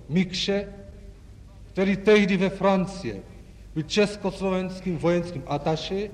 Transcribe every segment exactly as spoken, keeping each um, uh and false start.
Mikše, který tehdy ve Francii byl československým vojenským ataše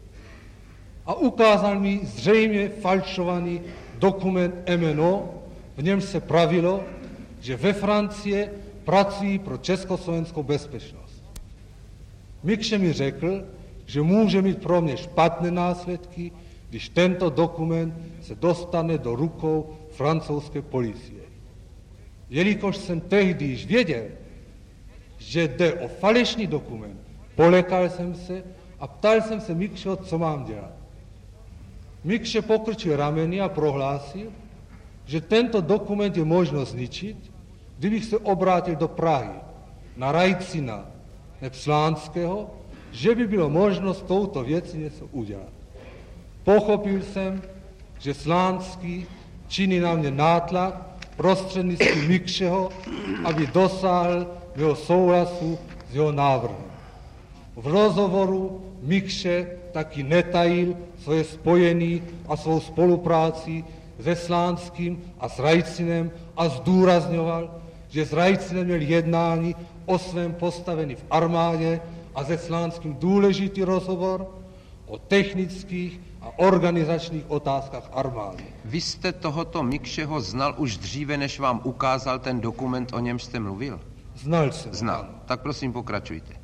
a ukázal mi zřejmě falšovaný dokument M N O, v němž se pravilo, že ve Francii pracují pro československou bezpečnost. Mikše mi řekl, že může mít pro mě špatné následky, když tento dokument se dostane do rukou francouzské policie. Jelikož jsem tehdy již věděl, že jde o falešný dokument, polekal jsem se a ptal jsem se Mikšeho, co mám dělat. Mikše pokrčil rameny a prohlásil, že tento dokument je možno zničit, kdybych se obrátil do Prahy, na Rajcina nebo Slánského, že by bylo možno s touto věcí něco udělat. Pochopil jsem, že Slánský činí na mě nátlak prostřednictvím Mikšeho, aby dosáhl mého souhlasu s jeho návrhem. V rozhovoru Mikše taky netajil svoje spojení a svou spolupráci se Slánským a s Rajcinem a zdůrazňoval, že s Rajcinem měl jednání o svém postavení v armádě a se Slánským důležitý rozhovor o technických a organizačních otázkách armády. Vy jste tohoto Mikšeho znal už dříve, než vám ukázal ten dokument, o němž jste mluvil? Znal jsem. Znal. Ano. Tak prosím, pokračujte.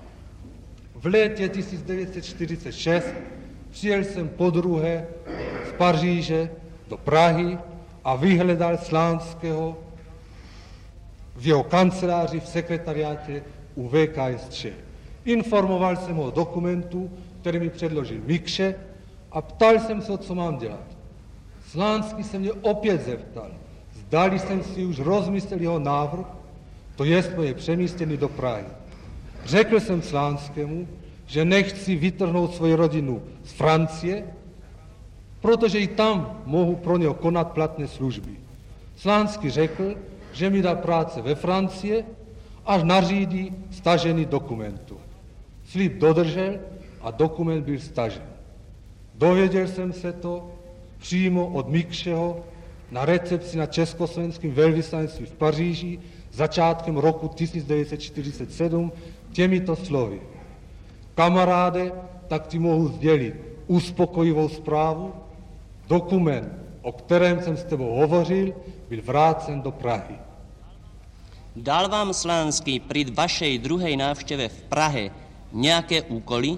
V létě tisíc devět set čtyřicet šest přijel jsem podruhé z Paříže do Prahy a vyhledal Slánského v jeho kanceláři v sekretariátě u V K S tři. Informoval jsem ho o dokumentu, který mi předložil Mikše, a ptal jsem se, co mám dělat. Slánský se mě opět zeptal, zdali jsem si už rozmyslel jeho návrh, to jest moje přemístění do Prahy. Řekl jsem Slánskému, že nechci vytrhnout svoji rodinu z Francie, protože i tam mohu pro něho konat platné služby. Slánský řekl, že mi dá práce ve Francii, až nařídí stažení dokumentu. Slib dodržel a dokument byl stažen. Dověděl jsem se to přímo od Mikšeho na recepci na československém velvyslanectví v Paříži začátkem roku tisíc devět set čtyřicet sedm těmito slovy. Kamaráde, tak ti mohu sdělit uspokojivou zprávu. Dokument, o kterém jsem s tebou hovořil, byl vrácen do Prahy. Dal vám Slánský pri vašej druhej návšteve v Prahe nějaké úkoly?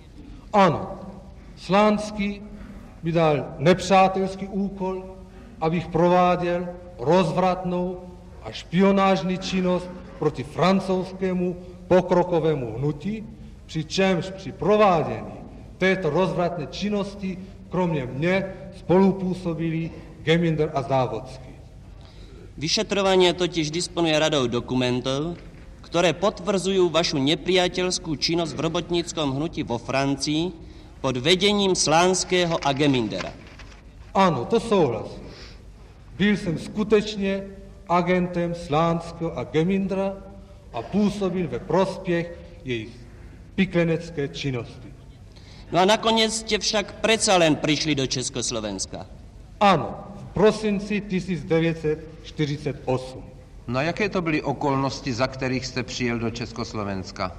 Ano. Slánský mi dal nepřátelský úkol, abych prováděl rozvratnou a špionážní činnost proti francouzskému pokrokovému hnutí, přičemž při provádění této rozvratné činnosti kromě mě spolupůsobili Geminder a Závodský. Vyšetrovanie totiž disponuje radou dokumentov, ktoré potvrdzujú vašu nepriateľskú činnosť v robotníckom hnutí vo Francii pod vedením Slánského a Gemindera. Ano, to souhlasím. Byl jsem skutečně agentem Slánského a Gemindera a působil ve prospěch jejich piklenecké činnosti. No a nakoniec ste však predsa len prišli do Československa. Ano, v prosinci tisíc devět set čtyřicet osm. No a jaké to byly okolnosti, za kterých jste přijel do Československa?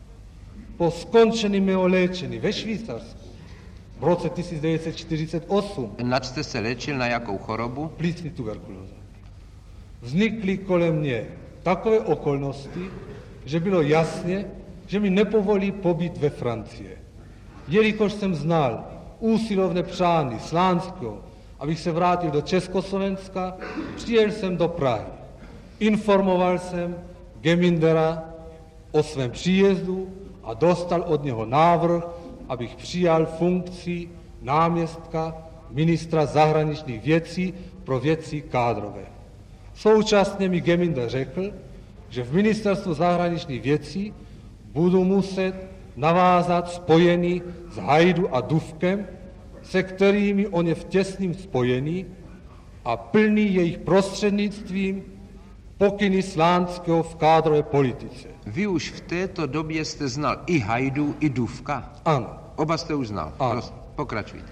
Po skončení mého léčení ve Švýcarsku v roce tisíc devět set čtyřicet osm Nač jste se léčil, na jakou chorobu? plicní tuberkulóza. Vznikly kolem mě takové okolnosti, že bylo jasně, že mi nepovolí pobyt ve Francii. Jelikož jsem znal úsilovné přání Slánského, abych se vrátil do Československa, přijel jsem do Prahy. Informoval jsem Gemindera o svém příjezdu a dostal od něho návrh, abych přijal funkci náměstka ministra zahraničních věcí pro věci kádrové. Současně mi Geminder řekl, že v ministerstvu zahraničních věcí budu muset navázat spojení s Hajdu a Dufkem, se kterými on je v těsném spojení a plní jejich prostřednictvím pokyny Slánského v kádrové politice. Vy už v této době jste znal i Hajdu, i Dufka? Ano. Oba jste už znal. Ano. Prost, pokračujte.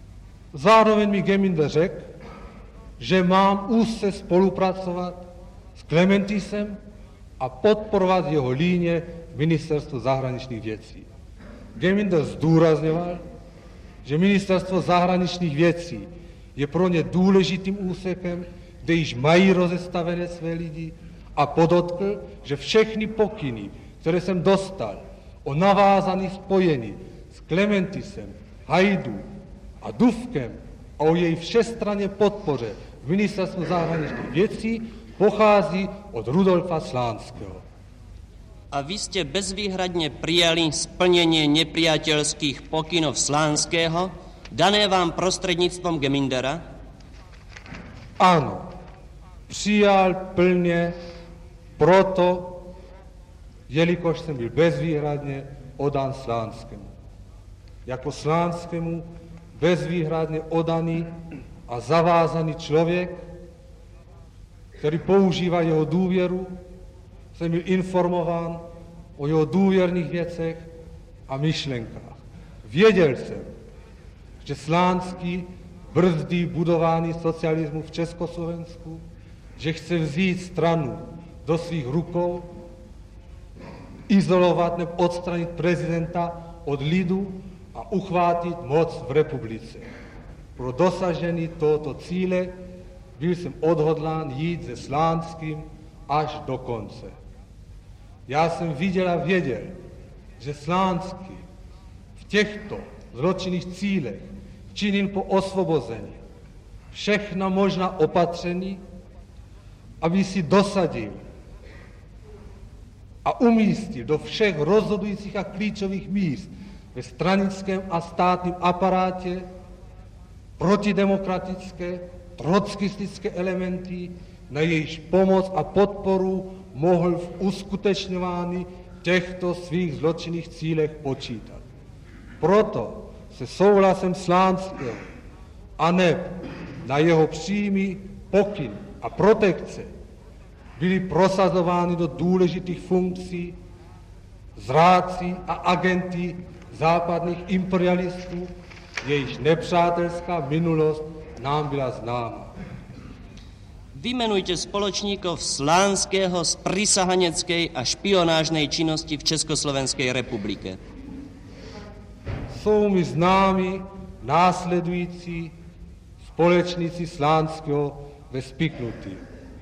Zároveň mi Geminder řekl, že mám úzce spolupracovat s Klementisem a podporovat jeho líně v ministerstvu zahraničních věcí. Geminder zdůrazňoval, že ministerstvo zahraničních věcí je pro ně důležitým úsekem, kde již mají rozestavené své lidi, a podotkl, že všechny pokyny, které jsem dostal o navázaných spojení s Klementisem, Hajdú a Dufkem a o její všestranné podpoře v ministerstvu zahraničních věcí, pochází od Rudolfa Slánského. A vy jste bezvýhradně přijali splnění nepriateľských pokynov Slánského, dané vám prostřednictvom Gemindera? Ano, přijal plně proto, jelikož jsem byl bezvýhradně odán Slánskému. Jako Slánskému bezvýhradně odaný a zavázaný člověk, který používá jeho důvěru, jsem byl informován o jeho důvěrných věcech a myšlenkách. Věděl jsem, že Slánský brzdí budování socialismu v Československu, že chce vzít stranu do svých rukou, izolovat nebo odstranit prezidenta od lidu a uchvátit moc v republice. Pro dosažení tohoto cíle byl jsem odhodlán jít se Slánským až do konce. Já jsem viděl a věděl, že Slánský v těchto zločinných cílech činil po osvobození všechna možná opatření, aby si dosadil a umístil do všech rozhodujících a klíčových míst ve stranickém a státním aparátě protidemokratické, trotskistické elementy, na jejichž pomoc a podporu mohl v uskutečňování těchto svých zločinných cílech počítat. Proto se souhlasem Slánského a ne na jeho přímý pokyn a protekce byli prosazovány do důležitých funkcí zrádci a agenty západních imperialistů, jejichž nepřátelská minulost nám byla známa. Vymenujte spoločníkov Slánského z prisahaneckej a špionážnej činnosti v Československej republike. Jsou mi známi následující společníci Slánského ve spiknutí.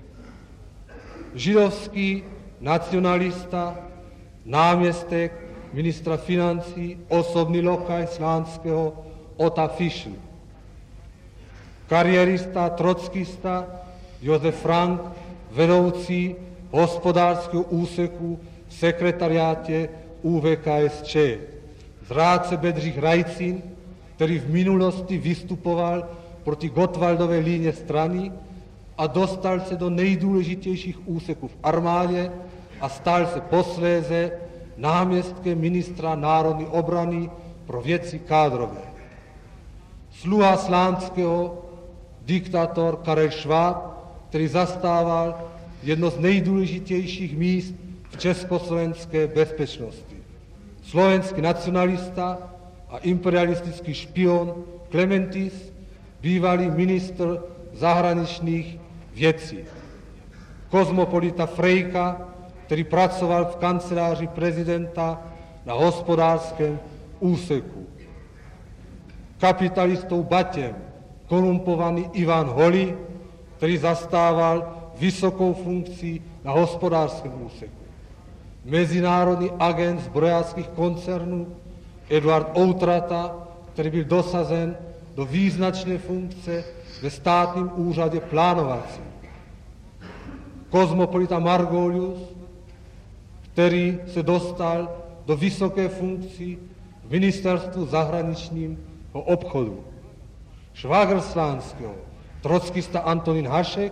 Židovský nacionalista, náměstek ministra financí, osobný lokaj Slánského Ota Fischl. Kariérista, trockista Josef Frank, vedoucí hospodářského úseku v sekretariátě U V K S Č. Zrádce Bedřich Rajcin, který v minulosti vystupoval proti Gottwaldové líně strany a dostal se do nejdůležitějších úseků v armádě a stal se posléze náměstkem ministra národní obrany pro věci kádrové. Sluha Slánského, diktátor Karel Schwab, který zastával jedno z nejdůležitějších míst v československé bezpečnosti. Slovenský nacionalista a imperialistický špion Klementis, bývalý ministr zahraničních věcí. Kozmopolita Frejka, který pracoval v kanceláři prezidenta na hospodářském úseku. Kapitalistou Batěm korumpovaný Ivan Holý, který zastával vysokou funkci na hospodářském úseku. Mezinárodní agent zbrojářských koncernů Eduard Outrata, který byl dosazen do význačné funkce ve státním úřadě plánovacím. Kozmopolita Margolius, který se dostal do vysoké funkci v ministerstvu zahraničního obchodu. Švagr Slánského, trockista Antonín Hašek,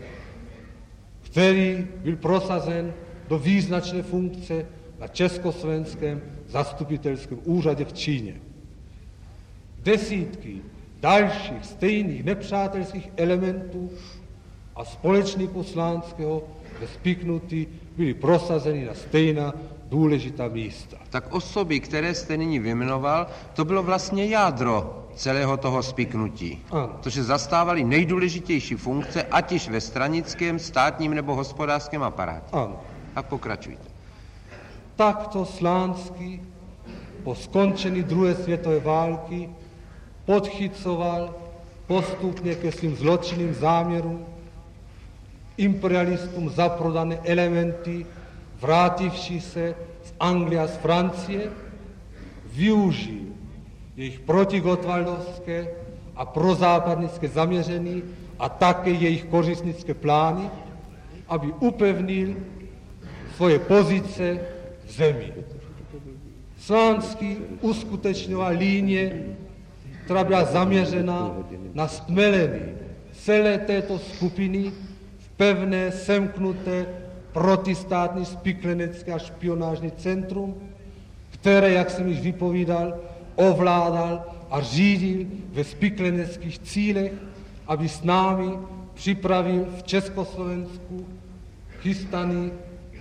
který byl prosazen do význačné funkce na československém zastupitelském úřadě v Číně. Desítky dalších stejných nepřátelských elementů a společníků Slánského ve spiknutí byly prosazeny na stejná důležitá místa. Tak osoby, které jste nyní vyjmenoval, to bylo vlastně jádro celého toho spiknutí. Ano. Protože zastávali nejdůležitější funkce, ať již ve stranickém, státním nebo hospodářském aparátě. Ano. A pokračujte. Takto Slánský po skončení druhé světové války podchycoval postupně ke svým zločinným záměrům imperialistům zaprodané elementy, vrátivší se z Anglie a z Francie, využil jejich protigotwaldovské a prozápadnické zaměření a také jejich kořistnické plány, aby upevnil svoje pozice v zemi. Slánský uskutečňoval línie, která byla zaměřena na stmelení celé této skupiny v pevné, semknuté, protistátní spiklenecké a špionážní centrum, které, jak jsem již vypovídal, ovládal a řídil ve spikleneckých cílech, aby s námi připravil v Československu chystaný,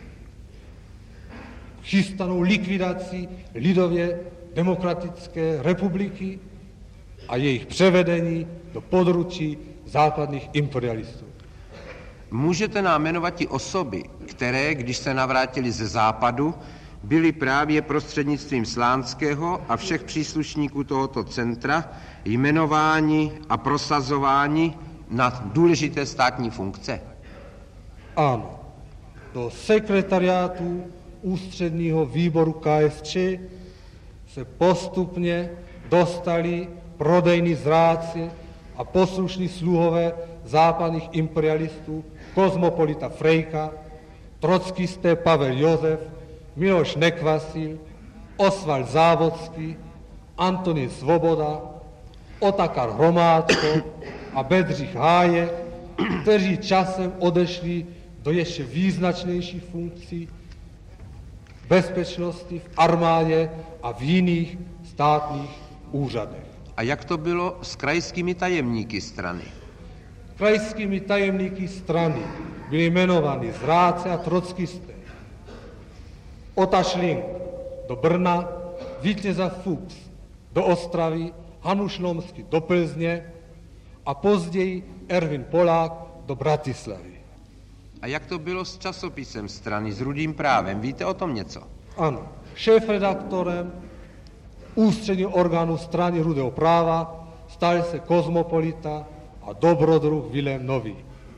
chystanou likvidaci lidově demokratické republiky a jejich převedení do područí západních imperialistů. Můžete nám jmenovat i osoby, které, když se navrátili ze západu, byly právě prostřednictvím Slánského a všech příslušníků tohoto centra jmenováni a prosazováni na důležité státní funkce? Ano. Do sekretariátu ústředního výboru K S Č se postupně dostali prodejní zrádci a poslušní sluhové západních imperialistů Kozmopolita Frejka, trockisté Pavel Josef, Miloš Nekvasil, Osvald Závodský, Antonín Svoboda, Otakar Hromádko a Bedřich Hájek, kteří časem odešli do ještě význačnějších funkcí bezpečnosti v armádě a v jiných státních úřadech. A jak to bylo s krajskými tajemníky strany? Krajskými tajemníky strany byli jmenováni zrádce a trockisté. Ota Šlink do Brna, Vítěza Fuchs do Ostravy, Hanuš Lomský do Plzně a později Ervin Polák do Bratislavy. A jak to bylo s časopisem strany, s Rudým právem? Víte o tom něco? Ano. Šéfredaktorem ústředního orgánu strany Rudého práva stal se Kozmopolita a dobrodruh Vilém Nový.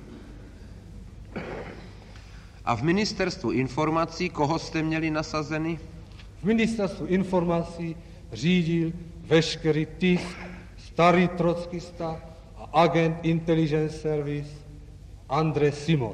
A v ministerstvu informací koho jste měli nasazeny? V ministerstvu informací řídil veškerý tisk starý trockista a agent Intelligence Service André Simon.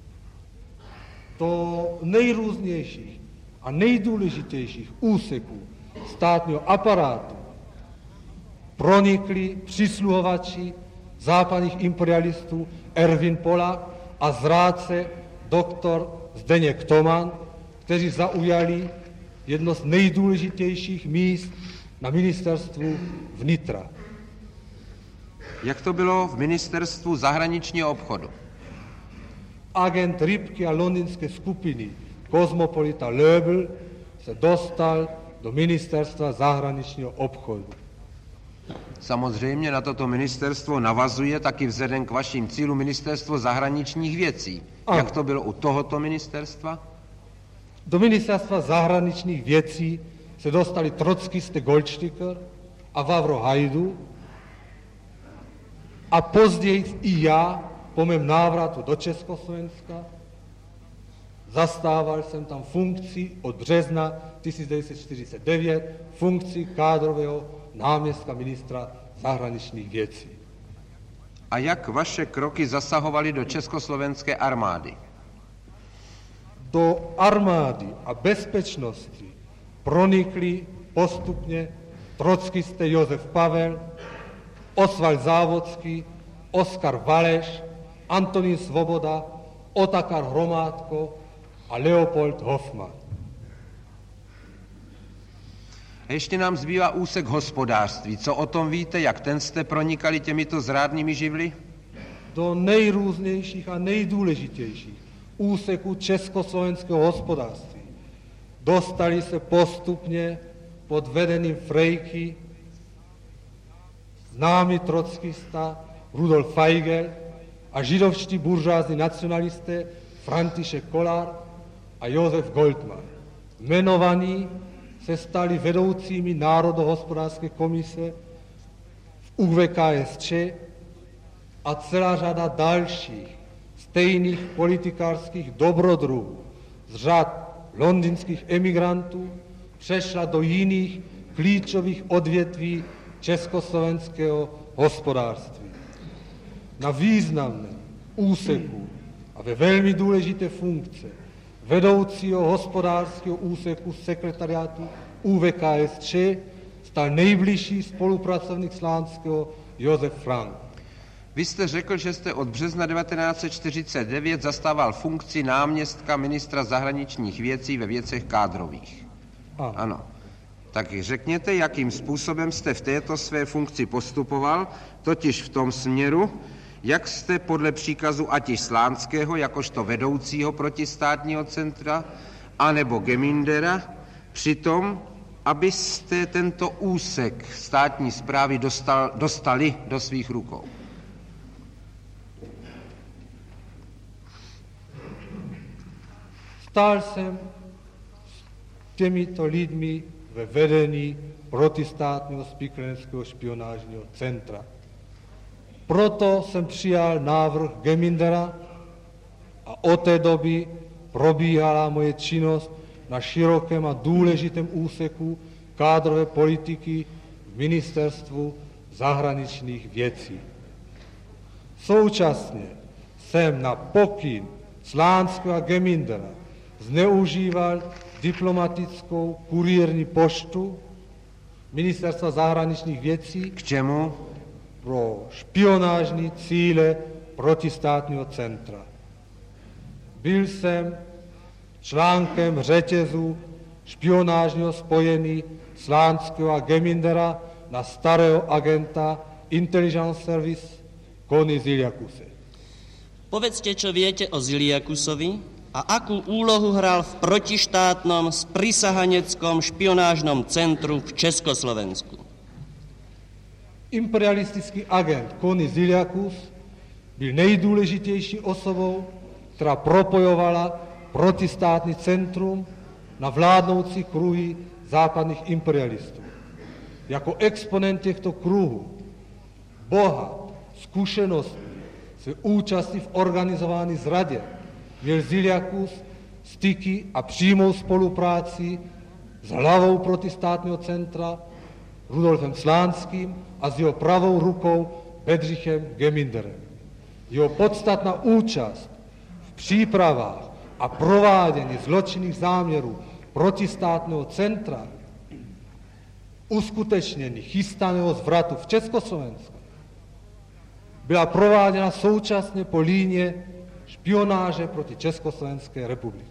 Do nejrůznějších a nejdůležitějších úseků státního aparátu pronikli přisluhovači západních imperialistů Ervin Polák a zrádce doktor Zdeněk Toman, kteří zaujali jedno z nejdůležitějších míst na ministerstvu vnitra. Jak to bylo v ministerstvu zahraničního obchodu? Agent Rybky a londýnské skupiny Kozmopolita Löbl se dostal do ministerstva zahraničního obchodu. Samozřejmě na toto ministerstvo navazuje taky vzhledem k vašim cílům ministerstvo zahraničních věcí. Ano. Jak to bylo u tohoto ministerstva? Do ministerstva zahraničních věcí se dostali trockisté Goldsticker a Vavro Hajdu a později i já po mém návratu do Československa zastával jsem tam funkci od března tisíc devět set čtyřicet devět, funkci kádrového náměstka ministra zahraničních věcí. A jak vaše kroky zasahovaly do československé armády? Do armády a bezpečnosti pronikli postupně trockisté Josef Pavel, Osvald Závodský, Oskar Valeš, Antonín Svoboda, Otakar Hromádko a Leopold Hoffmann. A ještě nám zbývá úsek hospodářství. Co o tom víte, jak ten jste pronikali těmito zrádnými živly? Do nejrůznějších a nejdůležitějších úseků československého hospodářství dostali se postupně pod vedením Frejky známý trockista Rudolf Feigl a židovští buržázní nacionalisté František Kollár a Josef Goldman. Jmenovaní se stali vedoucími Národohospodářské komise v U V K S Č a celá řada dalších stejných politikárských dobrodruhů z řad londýnských emigrantů přešla do jiných klíčových odvětví československého hospodářství. Na významném úseku a ve velmi důležité funkce vedoucího hospodářského úseku sekretariátu U V K S Č stal nejbližší spolupracovník Slánského Josef Frank. Vy jste řekl, že jste od března devatenáct set čtyřicet devět zastával funkci náměstka ministra zahraničních věcí ve věcech kádrových. Ano. Ano. Tak řekněte, jakým způsobem jste v této své funkci postupoval, totiž v tom směru, jak jste podle příkazu ať již Slánského, jakožto vedoucího protistátního centra, anebo Gemindera, přitom, abyste tento úsek státní správy dostal, dostali do svých rukou. Stál jsem s těmito lidmi ve vedení protistátního spiklenského špionážního centra. Proto jsem přijal návrh Gemindera a od té doby probíhala moje činnost na širokém a důležitém úseku kádrové politiky v Ministerstvu zahraničních věcí. Současně jsem na pokyn Slánského a Gemindera zneužíval diplomatickou kurierní poštu Ministerstva zahraničních věcí. K čemu? Pro špionážní cíle protistátního centra. Byl jsem článkem řetězu špionážního spojení Slánského a Gemindera na starého agenta Intelligence Service Kony Ziliakuse. Povedzte, čo viete o Ziliakusovi a akú úlohu hral v protištátnom sprisahaneckom špionážnom centru v Československu. Imperialistický agent Kony Ziliakus byl nejdůležitější osobou, která propojovala protistátní centrum na vládnoucí kruhy západních imperialistů. Jako exponent těchto kruhů, bohat, zkušenostný, se účastní v organizované zradě, měl Ziliakus styky a přímou spolupráci s hlavou protistátního centra Rudolfem Slánským a s jeho pravou rukou Bedřichem Geminderem. Jeho podstatná účast v přípravách a provádění zločinných záměrů protistátního centra, uskutečnění chystaného zvratu v Československu, byla prováděna současně po línie špionáže proti Československé republice.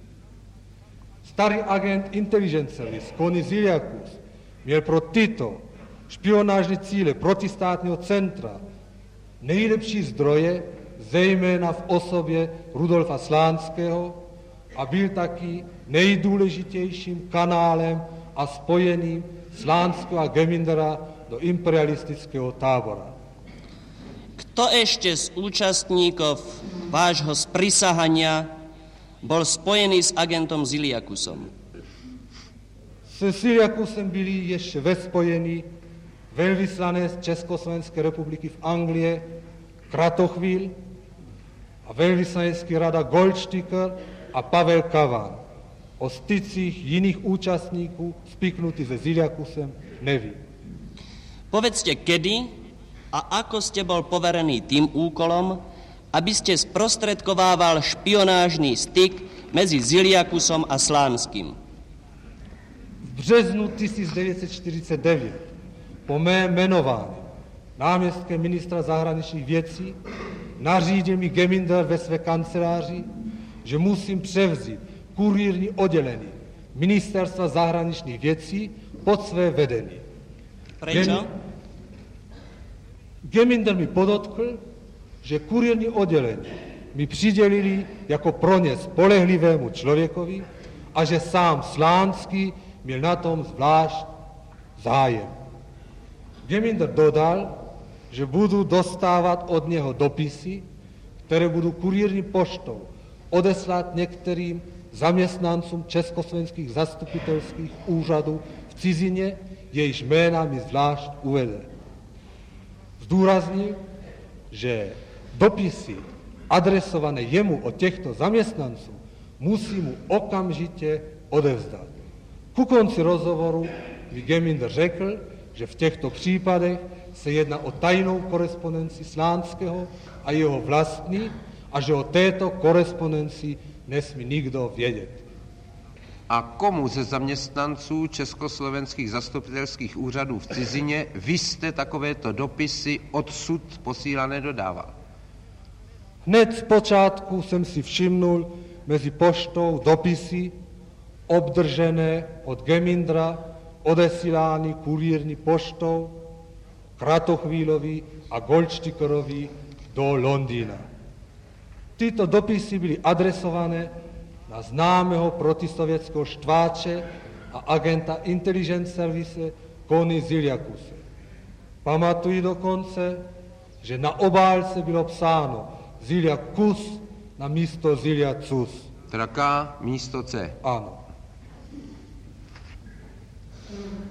Starý agent Intelligence Service Kony Ziliakus měl pro tyto špionážní cíle protistátního centra nejlepší zdroje, zejména v osobě Rudolfa Slánského, a byl taky nejdůležitějším kanálem a spojením Slánského a Gemindera do imperialistického tábora. Kto ešte z účastníkov vášho sprisahania bol spojený s agentom Ziliakusom? Se Ziliakusem byli ještě ve spojení velvyslanec Československé republiky v Anglii Kratochvíl a velvyslanecký rada Goldsticker a Pavel Kavan. O stycích jiných účastníků spiknutých se Ziliakusem neví. Povedzte, kedy a ako ste bol poverený tým úkolom, aby ste sprostredkovával špionážny styk medzi Ziliakusom a Slánským. V březnu tisíc devět set čtyřicet devět po mém jmenování náměstkem ministra zahraničních věcí nařídil mi Geminder ve své kanceláři, že musím převzít kurírní oddělení Ministerstva zahraničních věcí pod své vedení. Prečo? Geminder mi podotkl, že kurírní oddělení mi přidělili jako pro ně spolehlivému člověkovi a že sám Slánský měl na tom zvlášť zájem. Geminder dodal, že budu dostávat od něho dopisy, které budu kurírní poštou odeslat některým zaměstnancům československých zastupitelských úřadů v cizině, jejichž jména mi zvlášť uvede. Zdůraznil, že dopisy adresované jemu od těchto zaměstnanců musí mu okamžitě odevzdat. Ku konci rozhovoru mi Geminder řekl, že v těchto případech se jedná o tajnou korespondenci Slánského a jeho vlastní a že o této korespondenci nesmí nikdo vědět. A komu ze zaměstnanců československých zastupitelských úřadů v cizině vy jste takovéto dopisy odsud posílané dodával? Hned zpočátku jsem si všimnul mezi poštou dopisy obdržené od Gemindra, odesílány kurírní poštou Kratochvílovi a Goldstikerovi do Londýna. Tyto dopisy byly adresované na známého protisovětského štváče a agenta intelligence service Kony Ziliakuse. Pamatuji dokonce, že na obálce bylo psáno Ziliakus na místo Ziliacus. Teda K místo C. Ano.